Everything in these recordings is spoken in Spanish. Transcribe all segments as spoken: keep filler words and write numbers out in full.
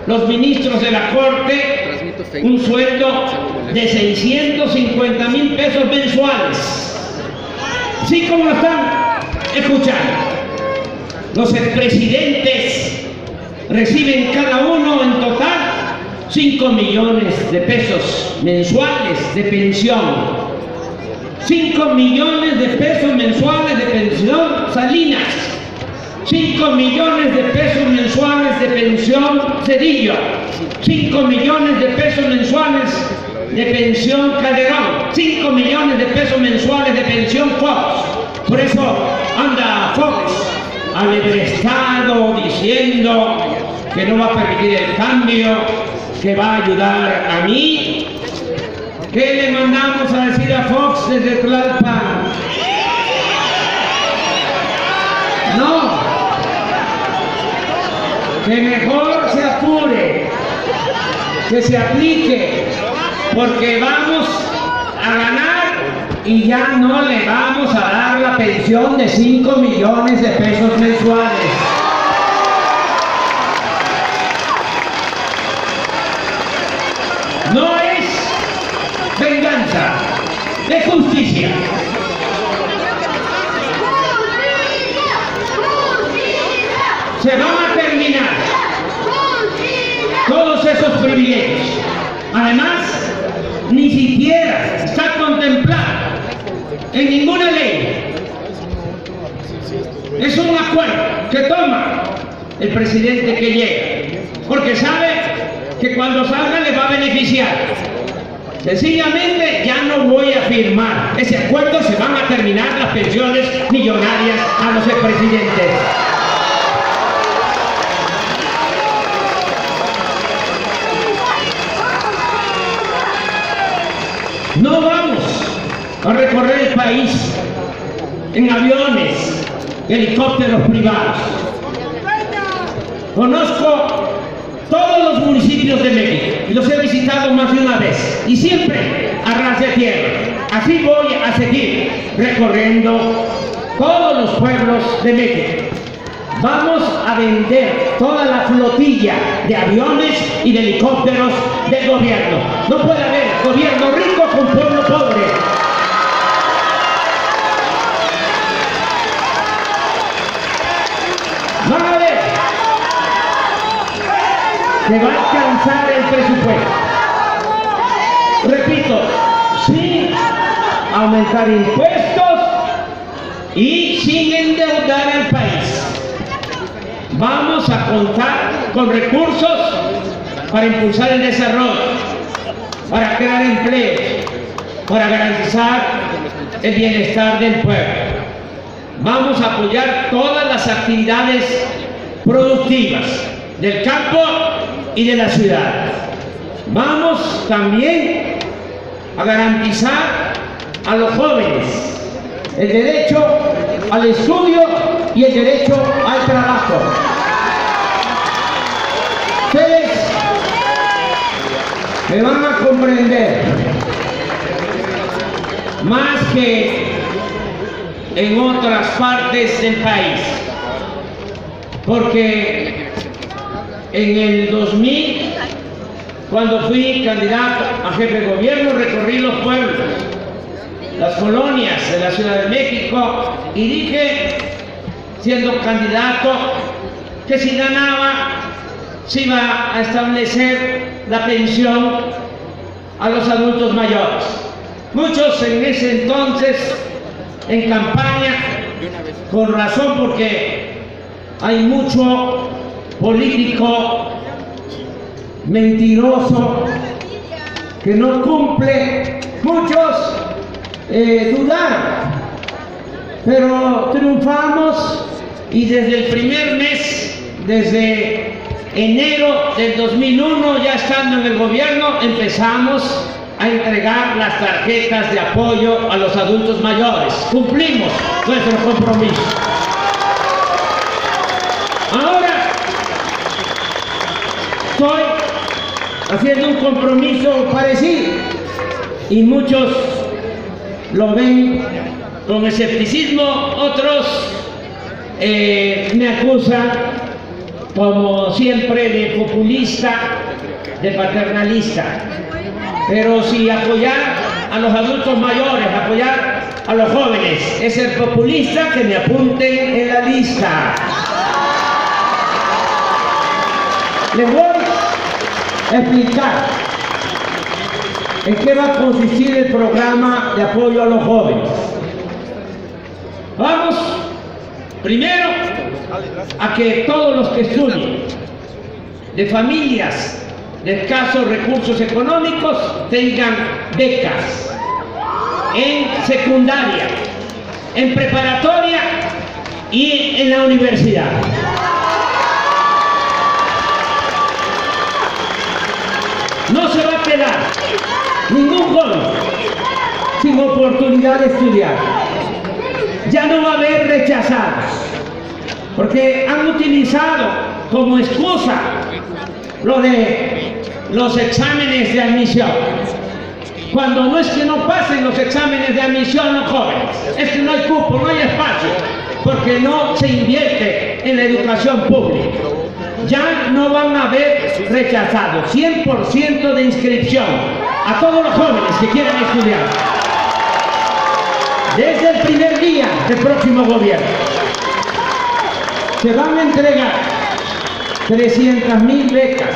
los ministros de la Corte un sueldo de seiscientos cincuenta mil pesos mensuales. ¿Sí como lo están escuchando? Los expresidentes reciben cada uno en total cinco millones de pesos mensuales de pensión. cinco millones de pesos mensuales de pensión Salinas. cinco millones de pesos mensuales de pensión Cedillo. cinco millones de pesos mensuales de pensión Calderón. cinco millones de pesos mensuales de pensión Fox. Por eso anda Fox alebrestado diciendo que no va a permitir el cambio, que va a ayudar a mí. ¿Qué le mandamos a decir a Fox desde Tlalpan? No, que mejor se apure, que se aplique, porque vamos a ganar y ya no le vamos a dar la pensión de cinco millones de pesos mensuales. No es venganza, es justicia. Se van a terminar todos esos privilegios. Además, ni siquiera está contemplado en ninguna ley. Es un acuerdo que toma el presidente que llega, porque sabe que cuando salga le va a beneficiar. Sencillamente ya no voy a firmar ese acuerdo, se van a terminar las pensiones millonarias a los expresidentes. No vamos a recorrer el país en aviones, helicópteros privados. Conozco todos los municipios de México y los he visitado más de una vez y siempre a ras de tierra. Así voy a seguir recorriendo todos los pueblos de México. Vamos a vender toda la flotilla de aviones y de helicópteros del gobierno. No puede haber gobierno rico con pueblo pobre. Van a ver que va a alcanzar el presupuesto. Repito, sin aumentar impuestos y sin endeudar al país. Vamos a contar con recursos para impulsar el desarrollo, para crear empleos, para garantizar el bienestar del pueblo. Vamos a apoyar todas las actividades productivas del campo y de la ciudad. Vamos también a garantizar a los jóvenes el derecho al estudio y el derecho al trabajo. Ustedes me van a comprender más que en otras partes del país, porque en el dos mil, cuando fui candidato a jefe de gobierno, recorrí los pueblos, las colonias de la Ciudad de México y dije, siendo candidato, que si ganaba se iba a establecer la pensión a los adultos mayores. Muchos en ese entonces, en campaña, con razón, porque hay mucho político mentiroso que no cumple, muchos eh, dudaron, pero triunfamos y desde el primer mes, desde enero del dos mil uno, ya estando en el gobierno, empezamos a entregar las tarjetas de apoyo a los adultos mayores. Cumplimos nuestro compromiso. Ahora estoy haciendo un compromiso parecido y muchos lo ven con escepticismo, otros eh, me acusan como siempre, de populista, de paternalista. Pero si apoyar a los adultos mayores, apoyar a los jóvenes es ser populista, que me apunten en la lista. Les voy a explicar en qué va a consistir el programa de apoyo a los jóvenes. Vamos, primero, a que todos los que estudien de familias de escasos recursos económicos tengan becas en secundaria, en preparatoria y en la universidad. No se va a quedar ningún joven sin oportunidad de estudiar. Ya no va a haber rechazados, porque han utilizado como excusa lo de los exámenes de admisión, cuando no es que no pasen los exámenes de admisión los jóvenes, es que no hay cupo, no hay espacio, porque no se invierte en la educación pública. Ya no van a haber rechazados, cien por ciento de inscripción a todos los jóvenes que quieran estudiar, desde el primer día del próximo gobierno. Se van a entregar trescientas mil becas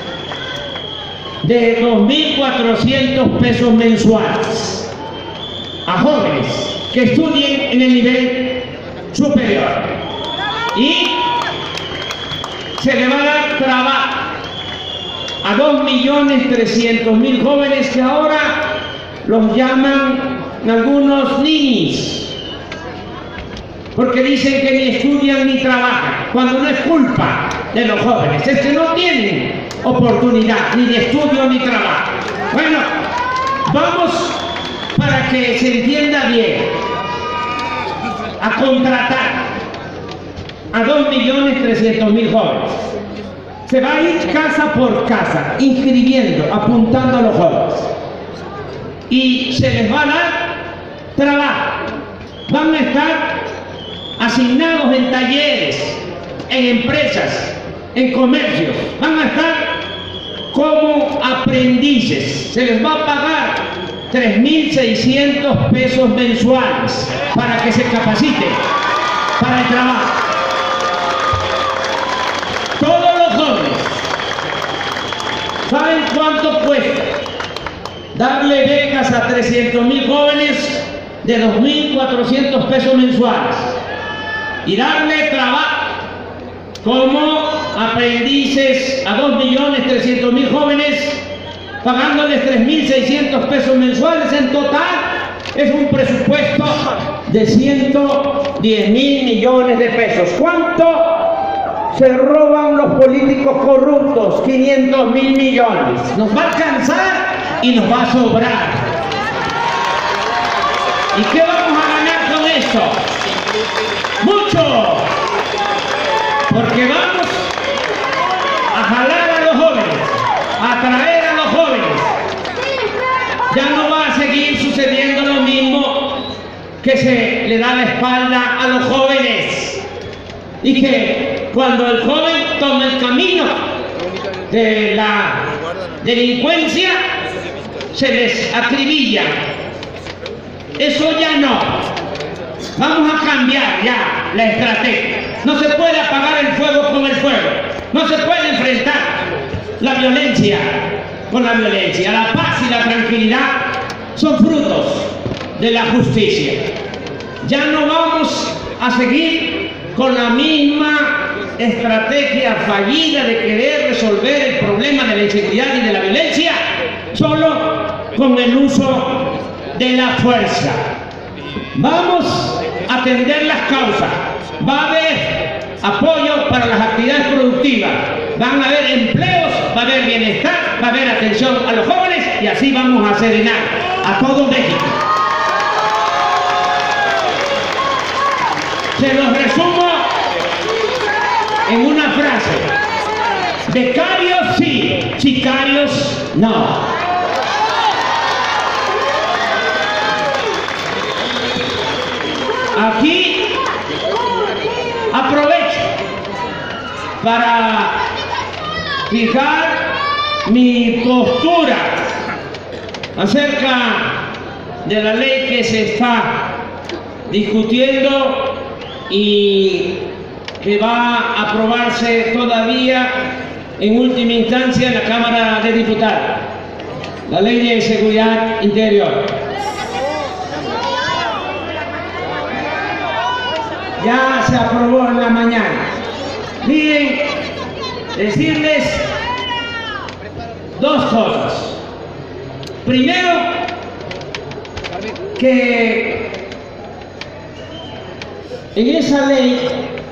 de dos mil cuatrocientos pesos mensuales a jóvenes que estudien en el nivel superior, y se le va a dar trabajo a dos millones trescientos mil jóvenes que ahora los llaman algunos ninis, porque dicen que ni estudian ni trabajan, cuando no es culpa de los jóvenes, es que no tienen oportunidad ni de estudio ni trabajo. Bueno, vamos, para que se entienda bien, a contratar a dos millones trescientos mil jóvenes. Se va a ir casa por casa, inscribiendo, apuntando a los jóvenes, y se les va a dar trabajo. Van a estar asignados en talleres, en empresas, en comercios, van a estar como aprendices. Se les va a pagar tres mil seiscientos pesos mensuales para que se capaciten para el trabajo. Todos los jóvenes saben cuánto cuesta darle becas a trescientos mil jóvenes de dos mil cuatrocientos pesos mensuales y darle trabajo como aprendices a dos millones trescientos mil jóvenes, pagándoles tres mil seiscientos pesos mensuales. En total es un presupuesto de ciento diez mil millones de pesos. ¿Cuánto se roban los políticos corruptos? quinientos mil millones. Nos va a alcanzar y nos va a sobrar. ¿Y qué vamos a ganar con eso? ¡Mucho! Porque vamos a jalar a los jóvenes, a atraer a los jóvenes. Ya no va a seguir sucediendo lo mismo, que se le da la espalda a los jóvenes y que cuando el joven toma el camino de la delincuencia se les acribilla. Eso ya no. Vamos a cambiar ya la estrategia. No se puede apagar el fuego con el fuego. No se puede enfrentar la violencia con la violencia. La paz y la tranquilidad son frutos de la justicia. Ya no vamos a seguir con la misma estrategia fallida de querer resolver el problema de la inseguridad y de la violencia solo con el uso de la fuerza. Vamos a atender las causas. Va a haber apoyo para las actividades productivas, van a haber empleos, va a haber bienestar, va a haber atención a los jóvenes, y así vamos a serenar a todo México. Se los resumo en una frase: becarios sí, sicarios no. Aquí aprovecho para fijar mi postura acerca de la ley que se está discutiendo y que va a aprobarse todavía en última instancia en la Cámara de Diputados, la Ley de Seguridad Interior. Ya se aprobó en la mañana. Miren, decirles dos cosas. Primero, que en esa ley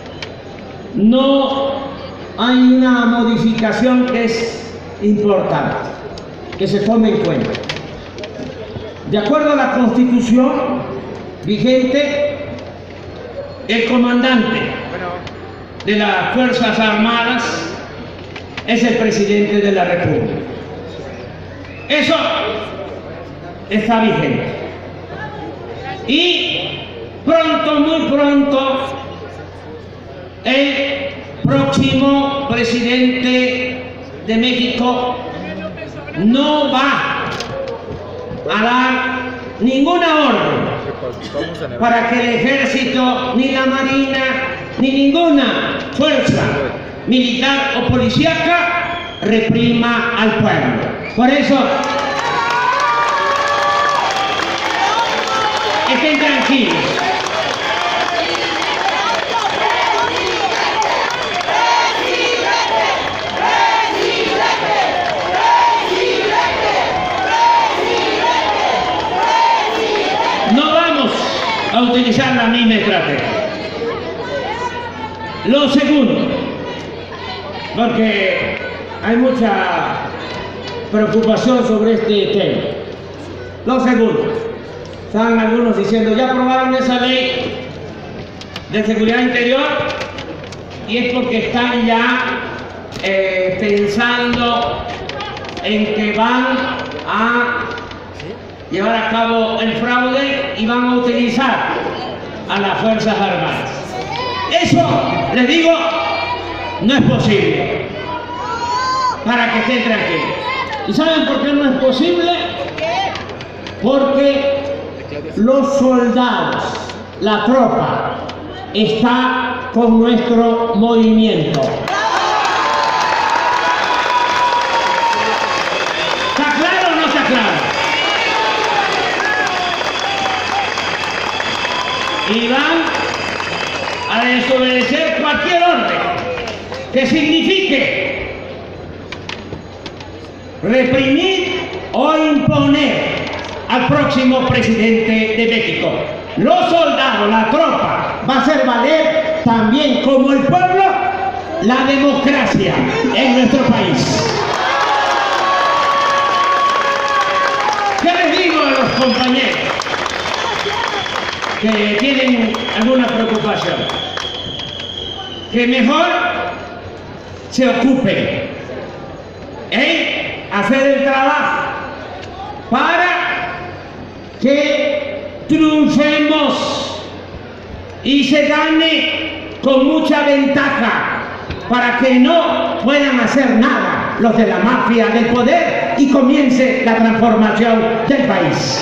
no hay una modificación que es importante, que se tome en cuenta. De acuerdo a la Constitución vigente, el comandante de las Fuerzas Armadas es el presidente de la República. Eso está vigente. Y pronto, muy pronto, el próximo presidente de México no va a dar ninguna orden para que el ejército, ni la marina, ni ninguna fuerza militar o policíaca reprima al pueblo. Por eso, estén tranquilos. No vamos a utilizar la misma estrategia. Lo segundo, porque hay mucha preocupación sobre este tema. Lo segundo, están algunos diciendo, ya aprobaron esa ley de seguridad interior y es porque están ya eh, pensando en que van a llevar a cabo el fraude y van a utilizar a las Fuerzas Armadas. Eso, les digo, no es posible, para que estén tranquilos. ¿Y saben por qué no es posible? Porque los soldados, la tropa, está con nuestro movimiento. ¿Está claro o no está claro? Y van a desobedecer cualquier orden que signifique reprimir o imponer al próximo presidente de México. Los soldados, la tropa, va a hacer valer también como el pueblo la democracia en nuestro país. ¿Qué les digo a los compañeros que tienen alguna preocupación? Que mejor se ocupen en hacer el trabajo para que triunfemos y se gane con mucha ventaja, para que no puedan hacer nada los de la mafia del poder y comience la transformación del país.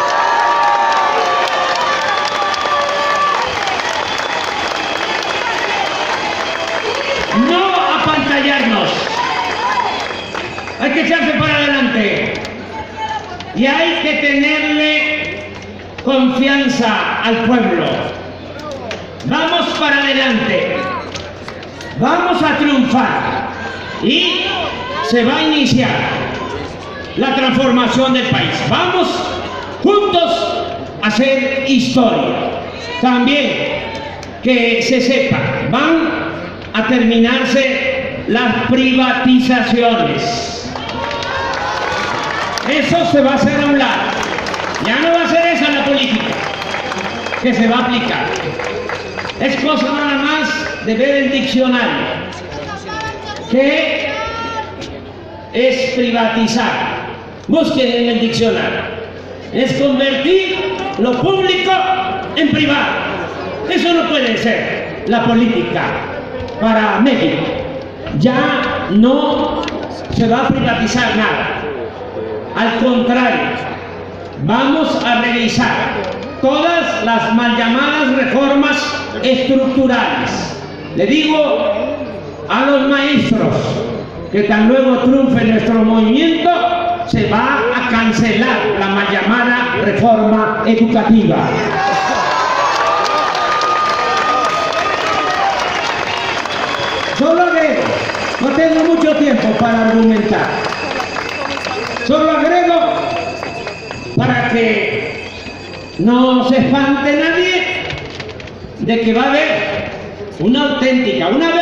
No apantallarnos, hay que echarse para adelante y hay que tenerle confianza al pueblo. Vamos para adelante, vamos a triunfar y se va a iniciar la transformación del país. Vamos juntos a hacer historia. También que se sepa, van a terminarse las privatizaciones. Eso se va a hacer a un lado. Ya no va a ser esa la política que se va a aplicar. Es cosa nada más de ver el diccionario. ¿Qué es privatizar? Busquen en el diccionario. Es convertir lo público en privado. Eso no puede ser la política para México. ya no se va a privatizar nada. Al contrario, vamos a revisar todas las mal llamadas reformas estructurales. Le digo a los maestros que tan luego triunfe nuestro movimiento, se va a cancelar la mal llamada reforma educativa. Solo agrego, no tengo mucho tiempo para argumentar, solo agrego para que no se espante nadie de que va a haber una auténtica, una